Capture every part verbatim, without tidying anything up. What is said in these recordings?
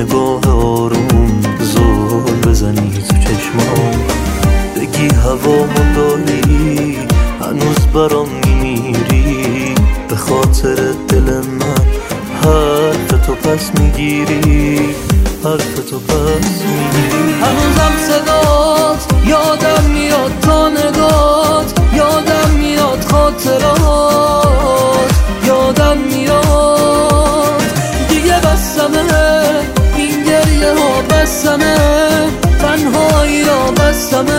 نگاه آروم زل بزنی تو چشمام، بگی هوامو داری هنوز برام میمیری، به خاطر دل من حرف تو پس میگیری، حرف تو پس میگیری. هنوزم صدات یادم میاد، تا نگات یادم میاد، خاطرات یادم میاد. دیگه بسمه این گریه ها، بسمه تنهایی را، بسمه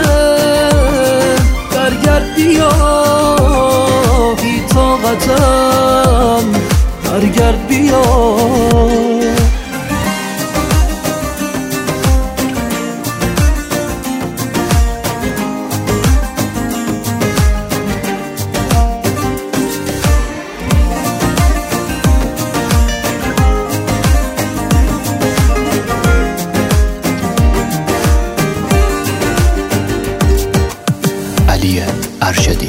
برگرد بیا بی طاقتم، برگرد بیا. علی ارشدی.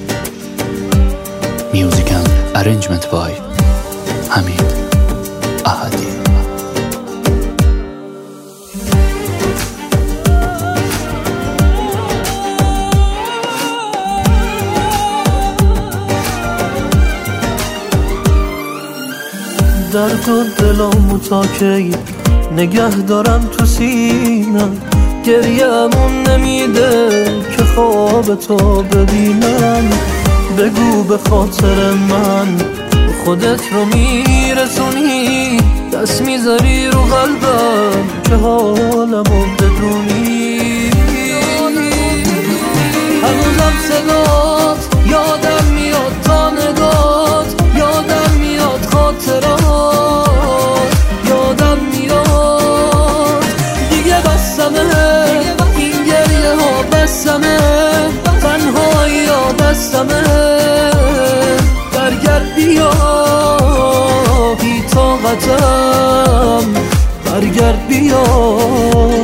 میوزیک اند ارنجمنت بای حمید احدی. درد و دلامو تا کی نگه دارم تو سینم، گریه‌مون نمیده که خواب تو ببینم. بگو به خاطر من خودت رو میرسونی، دست میذاری رو قلبم که حالمو بدونی. هنوزم صدات یادم میاد، تا نگات یادم میاد، خاطرات یادم میاد. دیگه بسمه این گریه ها، بسمه تنهایی ها، بسمه برگرد بیا بی طاقتم، برگرد بیا.